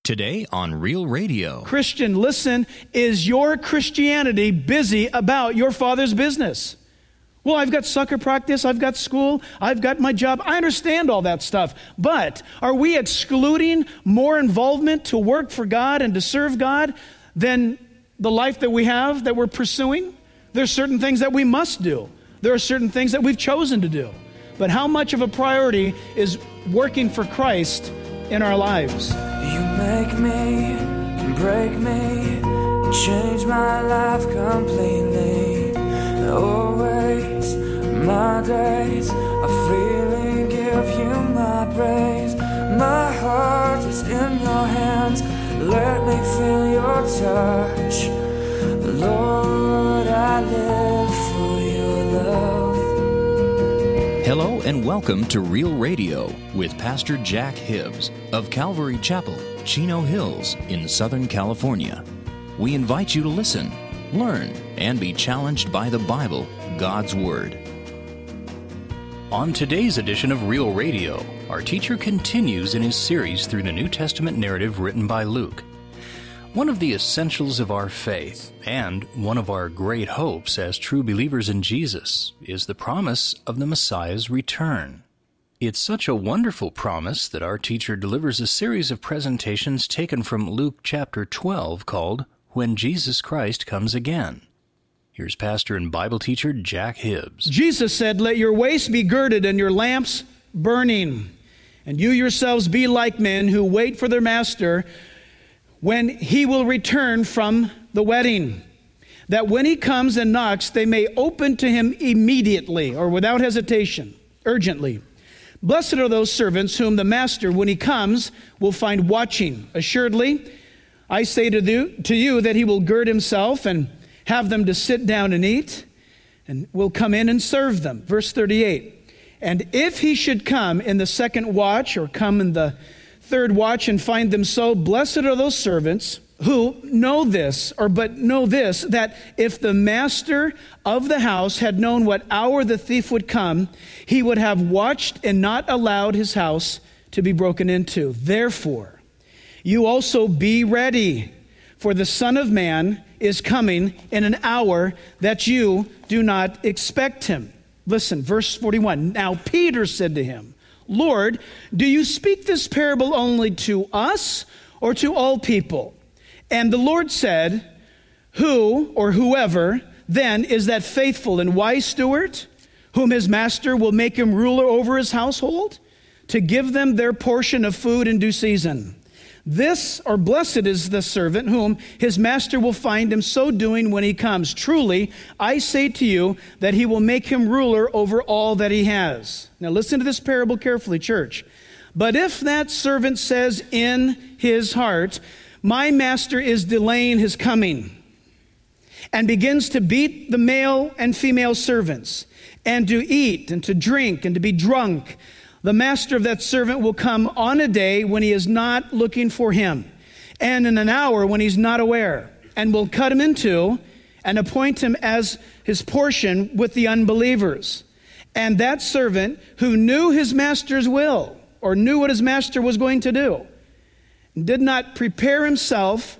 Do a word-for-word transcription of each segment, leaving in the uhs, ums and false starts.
Today on Real Radio. Christian, listen, is your Christianity busy about your Father's business? Well, I've got soccer practice, I've got school, I've got my job. I understand all that stuff. But are we excluding more involvement to work for God and to serve God than the life that we have, that we're pursuing? There's certain things that we must do. There are certain things that we've chosen to do. But how much of a priority is working for Christ in our lives? You make me, break me, change my life completely. Always, my days, I freely give you my praise. My heart is in your hands, let me feel your touch. Lord, I live for your love. Hello and welcome to Real Radio with Pastor Jack Hibbs of Calvary Chapel, Chino Hills in Southern California. We invite you to listen, learn, and be challenged by the Bible, God's Word. On today's edition of Real Radio, our teacher continues in his series through the New Testament narrative written by Luke. One of the essentials of our faith, and one of our great hopes as true believers in Jesus, is the promise of the Messiah's return. It's such a wonderful promise that our teacher delivers a series of presentations taken from Luke chapter twelve called When Jesus Christ Comes Again. Here's pastor and Bible teacher Jack Hibbs. Jesus said, "Let your waist be girded and your lamps burning, and you yourselves be like men who wait for their master when he will return from the wedding, that when he comes and knocks, they may open to him immediately," or without hesitation, urgently. "Blessed are those servants whom the master, when he comes, will find watching. Assuredly, I say to you, to you that he will gird himself and have them to sit down and eat, and will come in and serve them." Verse thirty-eight, "And if he should come in the second watch, or come in the third watch and find them so, blessed are those servants who know this, or but know this, that if the master of the house had known what hour the thief would come, he would have watched and not allowed his house to be broken into. Therefore, you also be ready, for the Son of Man is coming in an hour that you do not expect him." Listen, verse forty-one, "Now Peter said to him, 'Lord, do you speak this parable only to us or to all people?' And the Lord said, 'Who or whoever then is that faithful and wise steward, whom his master will make him ruler over his household, to give them their portion of food in due season? This, or blessed is the servant whom his master will find him so doing when he comes. Truly, I say to you that he will make him ruler over all that he has.'" Now listen to this parable carefully, church. "But if that servant says in his heart, 'My master is delaying his coming,' and begins to beat the male and female servants, and to eat and to drink and to be drunk, the master of that servant will come on a day when he is not looking for him, and in an hour when he's not aware, and will cut him in two and appoint him as his portion with the unbelievers. And that servant who knew his master's will, or knew what his master was going to do, did not prepare himself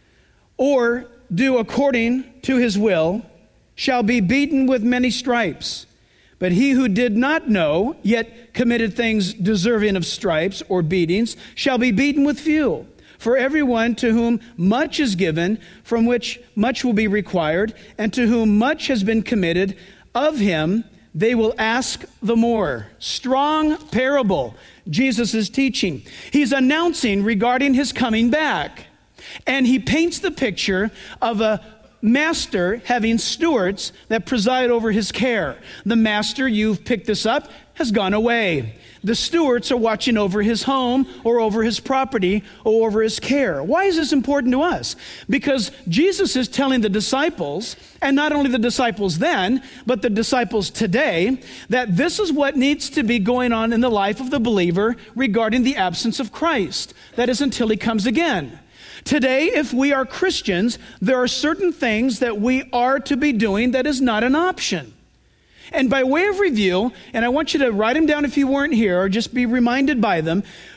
or do according to his will, shall be beaten with many stripes. But he who did not know, yet committed things deserving of stripes or beatings, shall be beaten with few. For everyone to whom much is given, from which much will be required, and to whom much has been committed, of him they will ask the more." Strong parable Jesus is teaching. He's announcing regarding his coming back. And he paints the picture of a master having stewards that preside over his care. The master, you've picked this up, has gone away. The stewards are watching over his home or over his property or over his care. Why is this important to us? Because Jesus is telling the disciples, and not only the disciples then, but the disciples today, that this is what needs to be going on in the life of the believer regarding the absence of Christ. That is until he comes again. Today, if we are Christians, there are certain things that we are to be doing that is not an option. And by way of review, and I want you to write them down if you weren't here, or just be reminded by them,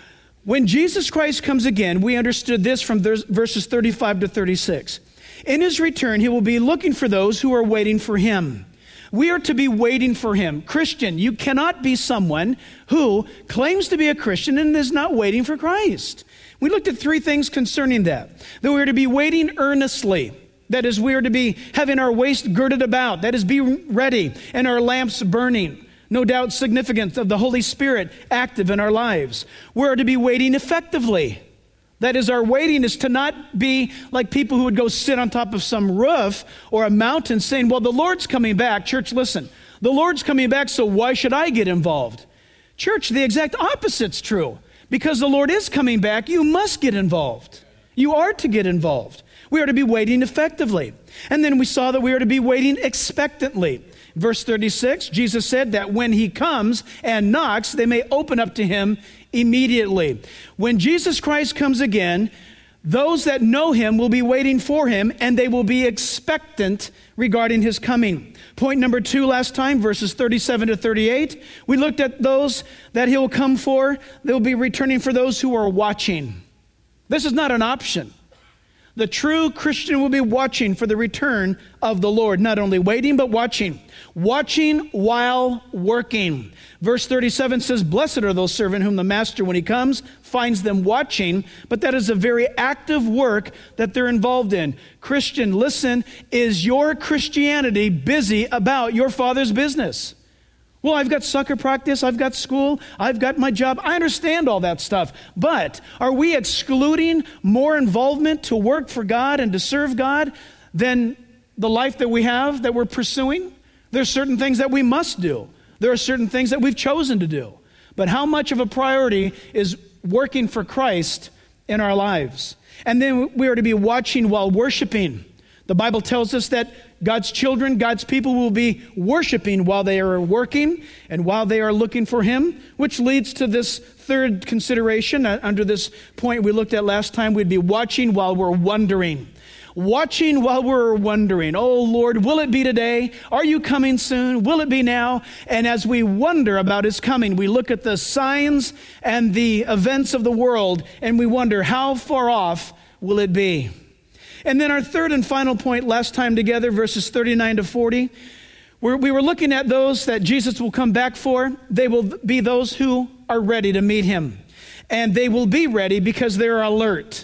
When Jesus Christ comes again, we understood this from verses thirty-five to thirty-six. In his return, he will be looking for those who are waiting for him. We are to be waiting for him. Christian, you cannot be someone who claims to be a Christian and is not waiting for Christ. We looked at three things concerning that. That we are to be waiting earnestly. That is, we are to be having our waist girded about. That is, be ready and our lamps burning. No doubt significance of the Holy Spirit active in our lives. We are to be waiting effectively. That is, our waiting is to not be like people who would go sit on top of some roof or a mountain saying, well, the Lord's coming back. Church, listen, the Lord's coming back, so why should I get involved? Church, the exact opposite's true. Because the Lord is coming back, you must get involved. You are to get involved. We are to be waiting effectively. And then we saw that we are to be waiting expectantly. Verse thirty-six, Jesus said that when he comes and knocks, they may open up to him immediately. When Jesus Christ comes again, those that know him will be waiting for him, and they will be expectant regarding his coming. Point number two last time, verses thirty-seven to thirty-eight, we looked at those that he'll come for. They'll be returning for those who are watching. This is not an option. The true Christian will be watching for the return of the Lord, not only waiting, but watching. Watching while working. Verse thirty-seven says, blessed are those servants whom the master, when he comes, finds them watching. But that is a very active work that they're involved in. Christian, listen, is your Christianity busy about your Father's business? Well, I've got soccer practice, I've got school, I've got my job. I understand all that stuff. But are we excluding more involvement to work for God and to serve God than the life that we have, that we're pursuing? There's certain things that we must do. There are certain things that we've chosen to do. But how much of a priority is working for Christ in our lives? And then we are to be watching while worshiping. The Bible tells us that God's children, God's people will be worshiping while they are working and while they are looking for him, which leads to this third consideration. Under this point we looked at last time, we'd be watching while we're wondering. Watching while we're wondering, oh Lord, will it be today? Are you coming soon? Will it be now? And as we wonder about his coming, we look at the signs and the events of the world and we wonder, how far off will it be? And then our third and final point last time together, verses thirty-nine to forty, where we were looking at those that Jesus will come back for. They will be those who are ready to meet him. And they will be ready because they're alert.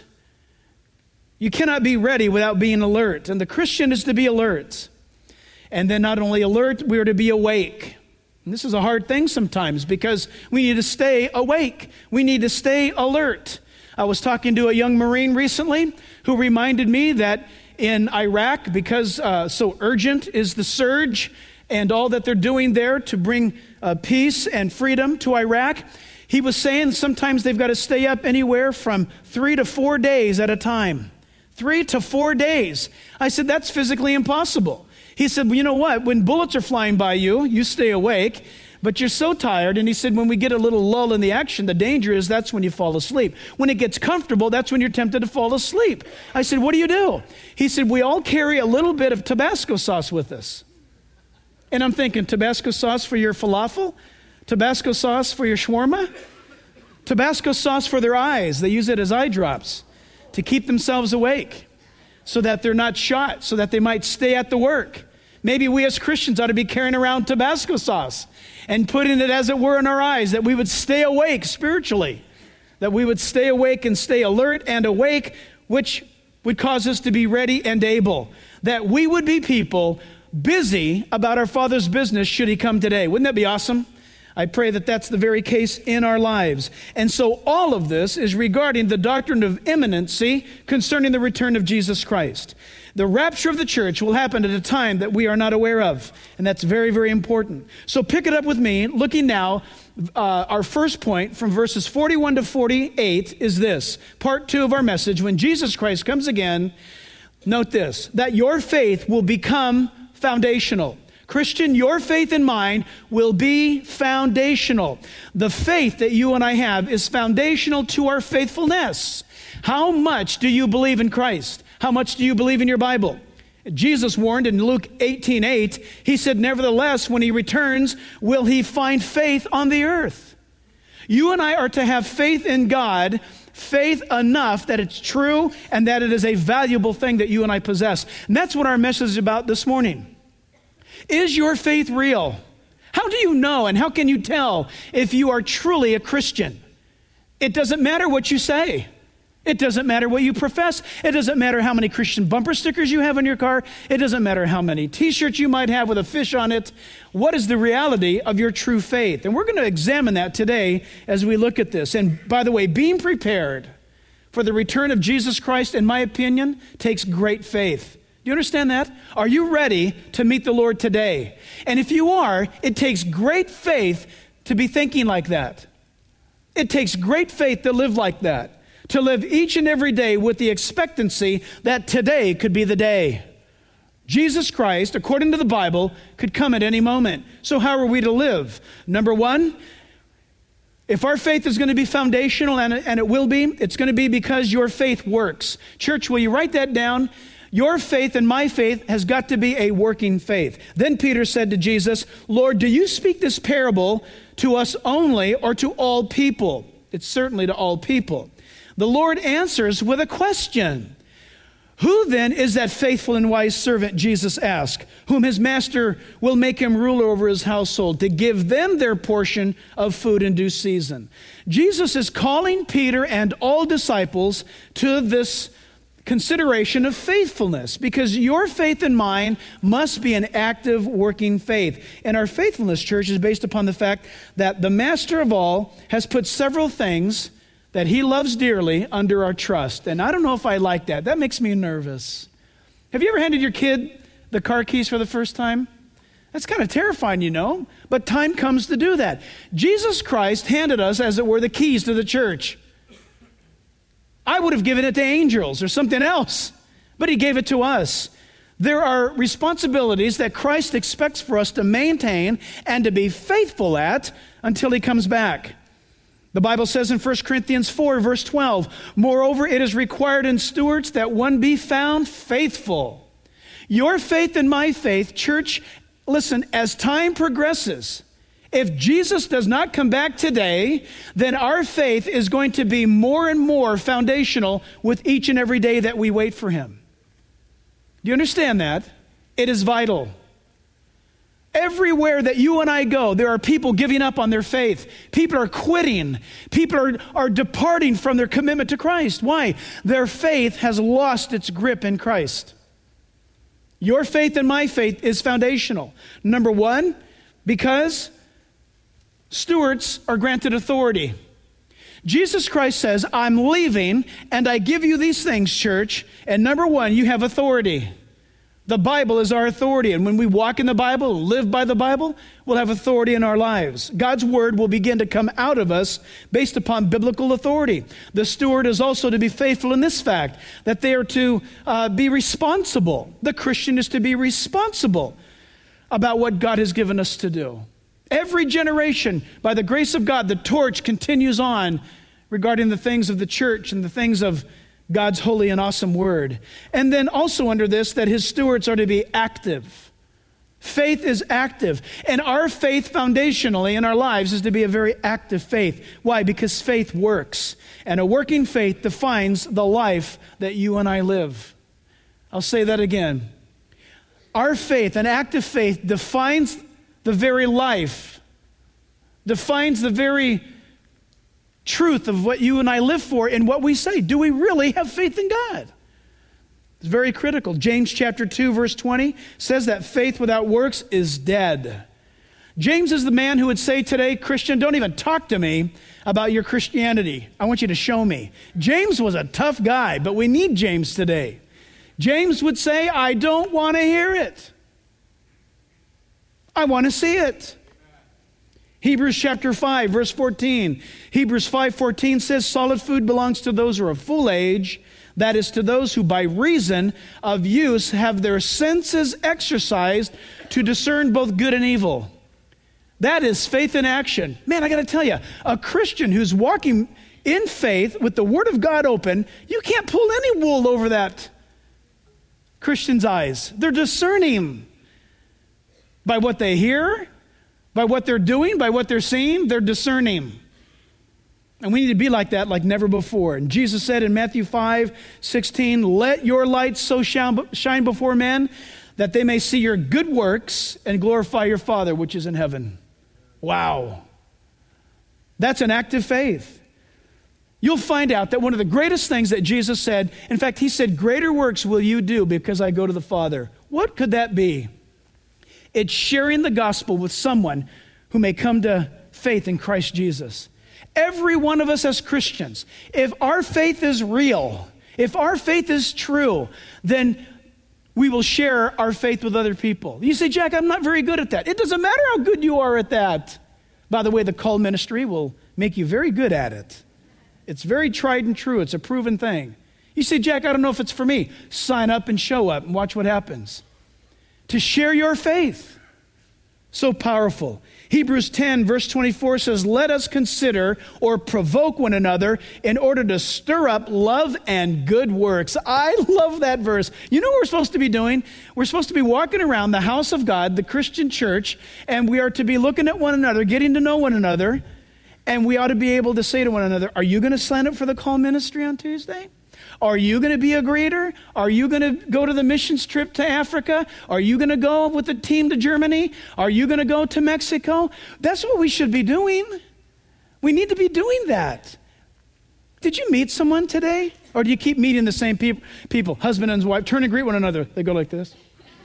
You cannot be ready without being alert. And the Christian is to be alert. And then not only alert, we are to be awake. And this is a hard thing sometimes because we need to stay awake. We need to stay alert. I was talking to a young Marine recently who reminded me that in Iraq, because uh, so urgent is the surge and all that they're doing there to bring uh, peace and freedom to Iraq, he was saying sometimes they've got to stay up anywhere from three to four days at a time. Three to four days. I said, that's physically impossible. He said, well, you know what? When bullets are flying by you, you stay awake. But you're so tired, and he said, when we get a little lull in the action, the danger is that's when you fall asleep. When it gets comfortable, that's when you're tempted to fall asleep. I said, what do you do? He said, we all carry a little bit of Tabasco sauce with us. And I'm thinking, Tabasco sauce for your falafel? Tabasco sauce for your shawarma? Tabasco sauce for their eyes. They use it as eye drops to keep themselves awake so that they're not shot, so that they might stay at the work. Maybe we as Christians ought to be carrying around Tabasco sauce and putting it, as it were, in our eyes, that we would stay awake spiritually, that we would stay awake and stay alert and awake, which would cause us to be ready and able, that we would be people busy about our Father's business should he come today. Wouldn't that be awesome? I pray that that's the very case in our lives. And so all of this is regarding the doctrine of imminency concerning the return of Jesus Christ. The rapture of the church will happen at a time that we are not aware of, and that's very, very important. So pick it up with me, looking now, uh, our first point from verses forty-one to forty-eight is this, part two of our message. When Jesus Christ comes again, note this, that your faith will become foundational. Christian, your faith and mine will be foundational. The faith that you and I have is foundational to our faithfulness. How much do you believe in Christ? How much do you believe in your Bible? Jesus warned in Luke eighteen eight, he said, nevertheless, when he returns, will he find faith on the earth? You and I are to have faith in God, faith enough that it's true and that it is a valuable thing that you and I possess. And that's what our message is about this morning. Is your faith real? How do you know and how can you tell if you are truly a Christian? It doesn't matter what you say. It doesn't matter what you profess. It doesn't matter how many Christian bumper stickers you have in your car. It doesn't matter how many t-shirts you might have with a fish on it. What is the reality of your true faith? And we're going to examine that today as we look at this. And by the way, being prepared for the return of Jesus Christ, in my opinion, takes great faith. Do you understand that? Are you ready to meet the Lord today? And if you are, it takes great faith to be thinking like that. It takes great faith to live like that. To live each and every day with the expectancy that today could be the day. Jesus Christ, according to the Bible, could come at any moment. So how are we to live? Number one, if our faith is going to be foundational, and it, and it will be, it's going to be because your faith works. Church, will you write that down? Your faith and my faith has got to be a working faith. Then Peter said to Jesus, Lord, do you speak this parable to us only or to all people? It's certainly to all people. The Lord answers with a question. Who then is that faithful and wise servant, Jesus asked, whom his master will make him ruler over his household to give them their portion of food in due season? Jesus is calling Peter and all disciples to this consideration of faithfulness, because your faith and mine must be an active, working faith. And our faithfulness, church, is based upon the fact that the master of all has put several things that he loves dearly under our trust. And I don't know if I like that. That makes me nervous. Have you ever handed your kid the car keys for the first time? That's kind of terrifying, you know. But time comes to do that. Jesus Christ handed us, as it were, the keys to the church. I would have given it to angels or something else, but he gave it to us. There are responsibilities that Christ expects for us to maintain and to be faithful at until he comes back. The Bible says in First Corinthians four, verse twelve, moreover, it is required in stewards that one be found faithful. Your faith and my faith, church, listen, as time progresses, if Jesus does not come back today, then our faith is going to be more and more foundational with each and every day that we wait for him. Do you understand that? It is vital. Everywhere that you and I go, there are people giving up on their faith. People are quitting. People are, are departing from their commitment to Christ. Why? Their faith has lost its grip in Christ. Your faith and my faith is foundational. Number one, because stewards are granted authority. Jesus Christ says, I'm leaving and I give you these things, church. And number one, you have authority. The Bible is our authority, and when we walk in the Bible, live by the Bible, we'll have authority in our lives. God's word will begin to come out of us based upon biblical authority. The steward is also to be faithful in this fact, that they are to uh, be responsible. The Christian is to be responsible about what God has given us to do. Every generation, by the grace of God, the torch continues on regarding the things of the church and the things of God's holy and awesome word. And then also under this, that his stewards are to be active. Faith is active. And our faith foundationally in our lives is to be a very active faith. Why? Because faith works. And a working faith defines the life that you and I live. I'll say that again. Our faith, an active faith, defines the very life, defines the very truth of what you and I live for and what we say. Do we really have faith in God? It's very critical. James chapter two, verse twenty says that faith without works is dead. James is the man who would say today, Christian, don't even talk to me about your Christianity. I want you to show me. James was a tough guy, but we need James today. James would say, I don't want to hear it. I want to see it. Hebrews chapter five, verse fourteen. Hebrews five fourteen says, solid food belongs to those who are of full age, that is, to those who by reason of use have their senses exercised to discern both good and evil. That is faith in action. Man, I got to tell you, a Christian who's walking in faith with the Word of God open, you can't pull any wool over that Christian's eyes. They're discerning by what they hear, by what they're doing, by what they're seeing. They're discerning. And we need to be like that like never before. And Jesus said in Matthew five sixteen, let your light so shine before men that they may see your good works and glorify your Father which is in heaven. Wow. That's an act of faith. You'll find out that one of the greatest things that Jesus said, in fact, he said, greater works will you do because I go to the Father. What could that be? It's sharing the gospel with someone who may come to faith in Christ Jesus. Every one of us as Christians, if our faith is real, if our faith is true, then we will share our faith with other people. You say, Jack, I'm not very good at that. It doesn't matter how good you are at that. By the way, the call ministry will make you very good at it. It's very tried and true. It's a proven thing. You say, Jack, I don't know if it's for me. Sign up and show up and watch what happens. To share your faith. So powerful. Hebrews ten verse twenty-four says, let us consider or provoke one another in order to stir up love and good works. I love that verse. You know what we're supposed to be doing? We're supposed to be walking around the house of God, the Christian church, and we are to be looking at one another, getting to know one another, and we ought to be able to say to one another, are you going to sign up for the call ministry on Tuesday? Are you going to be a greeter? Are you going to go to the missions trip to Africa? Are you going to go with the team to Germany? Are you going to go to Mexico? That's what we should be doing. We need to be doing that. Did you meet someone today? Or do you keep meeting the same peop- people? Husband and wife, turn and greet one another. They go like this.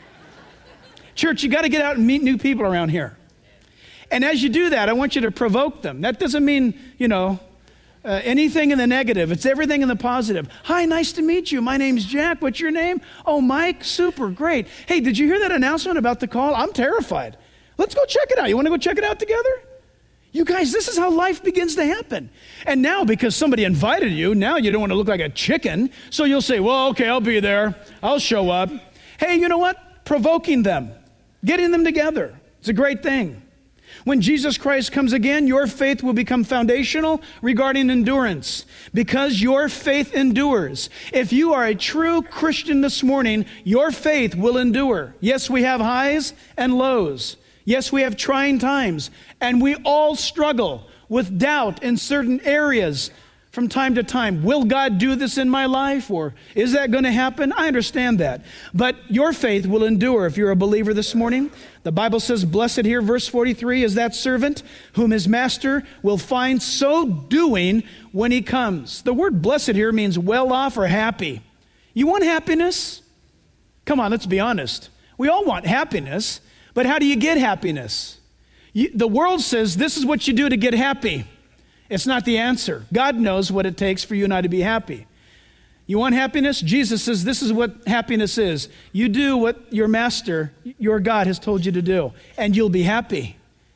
Church, you got to get out and meet new people around here. And as you do that, I want you to provoke them. That doesn't mean, you know, Uh, anything in the negative. It's everything in the positive. Hi, nice to meet you. My name's Jack. What's your name? Oh, Mike. Super. Great. Hey, did you hear that announcement about the call? I'm terrified. Let's go check it out. You want to go check it out together? You guys, this is how life begins to happen. And now, because somebody invited you, now you don't want to look like a chicken. So you'll say, well, okay, I'll be there. I'll show up. Hey, you know what? Provoking them. Getting them together. It's a great thing. When Jesus Christ comes again, your faith will become foundational regarding endurance because your faith endures. If you are a true Christian this morning, your faith will endure. Yes, we have highs and lows. Yes, we have trying times, and we all struggle with doubt in certain areas from time to time. Will God do this in my life, or is that going to happen? I understand that. But your faith will endure if you're a believer this morning. The Bible says, blessed here, verse forty-three, is that servant whom his master will find so doing when he comes. The word blessed here means well off or happy. You want happiness? Come on, let's be honest. We all want happiness, but how do you get happiness? You, the world says this is what you do to get happy. It's not the answer. God knows what it takes for you and I to be happy. You want happiness? Jesus says this is what happiness is. You do what your master, your God, has told you to do, and you'll be happy.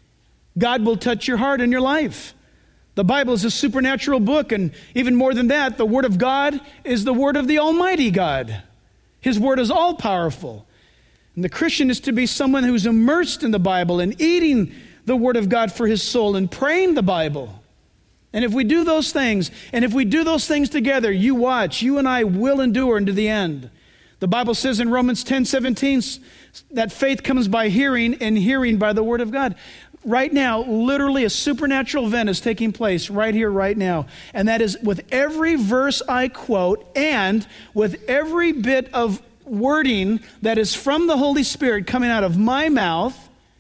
God will touch your heart and your life. The Bible is a supernatural book, and even more than that, the Word of God is the Word of the Almighty God. His Word is all-powerful. And the Christian is to be someone who's immersed in the Bible and eating the Word of God for his soul and praying the Bible. And if we do those things, and if we do those things together, you watch, you and I will endure into the end. The Bible says in Romans ten seventeen that faith comes by hearing, and hearing by the Word of God. Right now, literally a supernatural event is taking place right here, right now. And that is with every verse I quote and with every bit of wording that is from the Holy Spirit coming out of my mouth,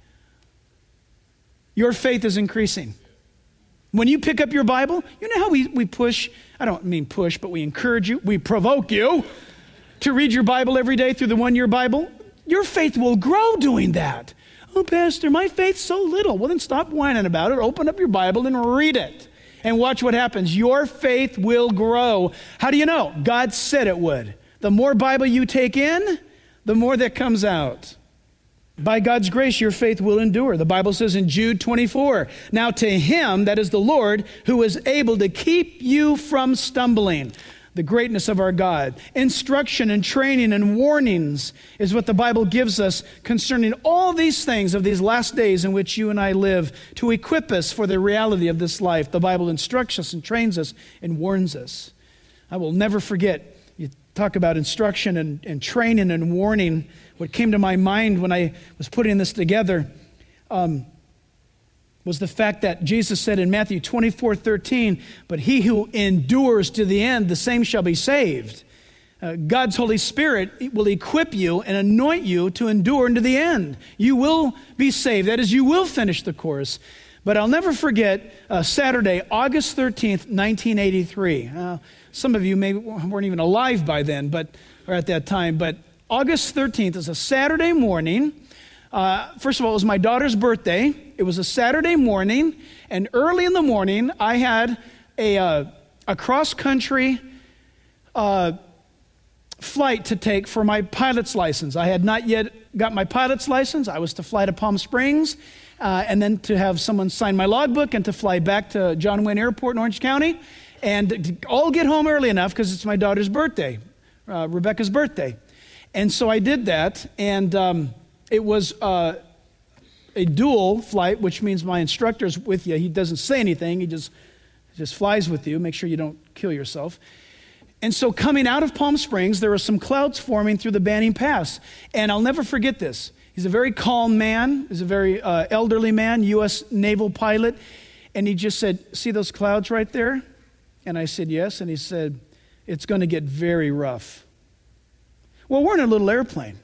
your faith is increasing. When you pick up your Bible, you know how we, we push, I don't mean push, but we encourage you, we provoke you to read your Bible every day through the one-year Bible? Your faith will grow doing that. Oh, Pastor, my faith's so little. Well, then stop whining about it. Open up your Bible and read it. And watch what happens. Your faith will grow. How do you know? God said it would. The more Bible you take in, the more that comes out. By God's grace, your faith will endure. The Bible says in Jude twenty-four, now to him, that is the Lord, who is able to keep you from stumbling. The greatness of our God. Instruction and training and warnings is what the Bible gives us concerning all these things of these last days in which you and I live to equip us for the reality of this life. The Bible instructs us and trains us and warns us. I will never forget, you talk about instruction and, and training and warning. What came to my mind when I was putting this together, um, was the fact that Jesus said in Matthew twenty-four thirteen, but he who endures to the end, the same shall be saved. Uh, God's Holy Spirit will equip you and anoint you to endure into the end. You will be saved. That is, you will finish the course. But I'll never forget uh, Saturday, August thirteenth, nineteen eighty-three. Uh, some of you maybe weren't even alive by then, but or at that time. But August thirteenth is a Saturday morning. Uh, first of all, it was my daughter's birthday. It was a Saturday morning, and early in the morning, I had a uh, a cross-country uh, flight to take for my pilot's license. I had not yet got my pilot's license. I was to fly to Palm Springs, uh, and then to have someone sign my logbook and to fly back to John Wayne Airport in Orange County, and to all get home early enough because it's my daughter's birthday, uh, Rebecca's birthday. And so I did that, and um, it was uh, a dual flight, which means my instructor's with you. He doesn't say anything. He just, just flies with you. Make sure you don't kill yourself. And so coming out of Palm Springs, there were some clouds forming through the Banning Pass. And I'll never forget this. He's a very calm man. He's a very uh, elderly man, U S naval pilot. And he just said, see those clouds right there? And I said, yes. And he said, it's going to get very rough. Well, we're in a little airplane.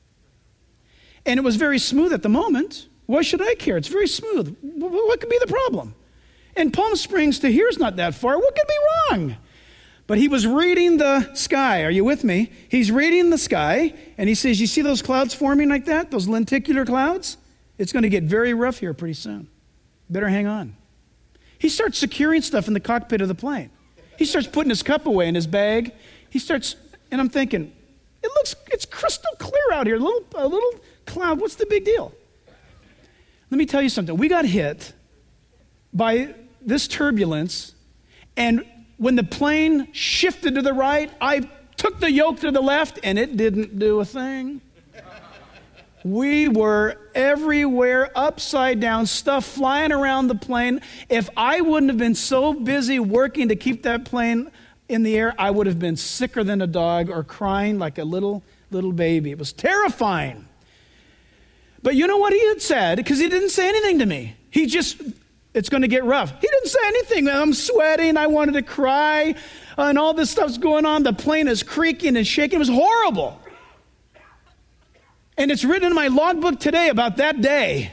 And it was very smooth at the moment. Why should I care? It's very smooth. What could be the problem? And Palm Springs to here is not that far. What could be wrong? But he was reading the sky. Are you with me? He's reading the sky, and he says, you see those clouds forming like that? Those lenticular clouds? It's going to get very rough here pretty soon. Better hang on. He starts securing stuff in the cockpit of the plane. He starts putting his cup away in his bag. He starts, and I'm thinking, it looks, it's crystal clear out here. A little, a little cloud, what's the big deal? Let me tell you something. We got hit by this turbulence, and when the plane shifted to the right, I took the yoke to the left, and it didn't do a thing. We were everywhere, upside down, stuff flying around the plane. If I wouldn't have been so busy working to keep that plane in the air, I would have been sicker than a dog or crying like a little, little baby. It was terrifying. But you know what he had said? Because he didn't say anything to me. He just... It's going to get rough. He didn't say anything. I'm sweating. I wanted to cry. Uh, and all this stuff's going on. The plane is creaking and shaking. It was horrible. And it's written in my logbook today about that day.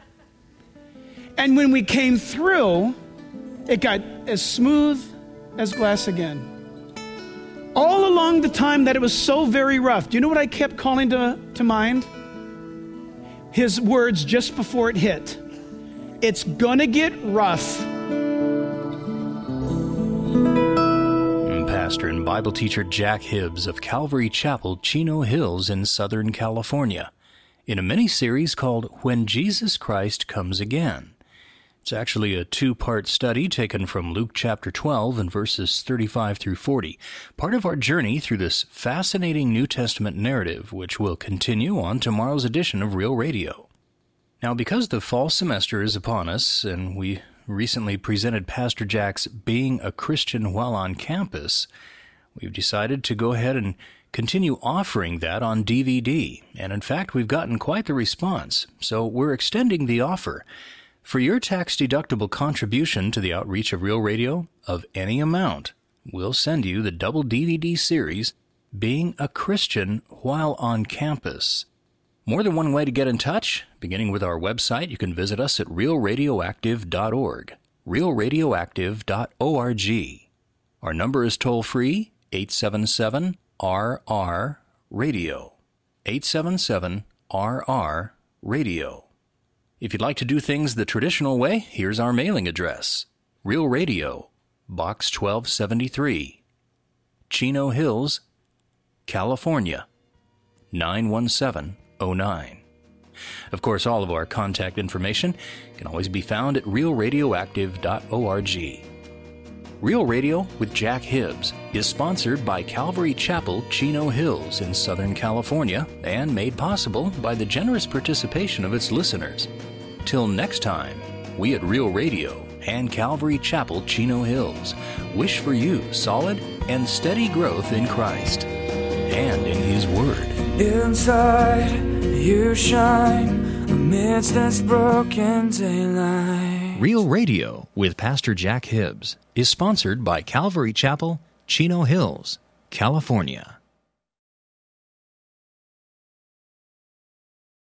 And when we came through, it got as smooth as glass again. All along the time that it was so very rough, do you know what I kept calling to, to mind? His words just before it hit. It's gonna get rough. Pastor and Bible teacher Jack Hibbs of Calvary Chapel, Chino Hills in Southern California, in a mini-series called When Jesus Christ Comes Again. It's actually a two-part study taken from Luke chapter twelve and verses thirty-five through forty, part of our journey through this fascinating New Testament narrative, which will continue on tomorrow's edition of Real Radio. Now, because the fall semester is upon us, and we recently presented Pastor Jack's Being a Christian While on Campus, we've decided to go ahead and continue offering that on D V D. And in fact, we've gotten quite the response, so we're extending the offer. For your tax-deductible contribution to the outreach of Real Radio of any amount, we'll send you the double D V D series, Being a Christian While on Campus. More than one way to get in touch. Beginning with our website, you can visit us at real radioactive dot org, real radioactive dot org. Our number is toll-free, eight seven seven R R radio, eight seven seven R R radio. If you'd like to do things the traditional way, here's our mailing address. Real Radio, Box twelve seventy-three, Chino Hills, California, nine one seven oh nine. Of course, all of our contact information can always be found at real radioactive dot org. Real Radio with Jack Hibbs is sponsored by Calvary Chapel, Chino Hills in Southern California and made possible by the generous participation of its listeners. Till next time, we at Real Radio and Calvary Chapel, Chino Hills wish for you solid and steady growth in Christ and in His Word. Inside you shine amidst this broken daylight. Real Radio with Pastor Jack Hibbs is sponsored by Calvary Chapel, Chino Hills, California.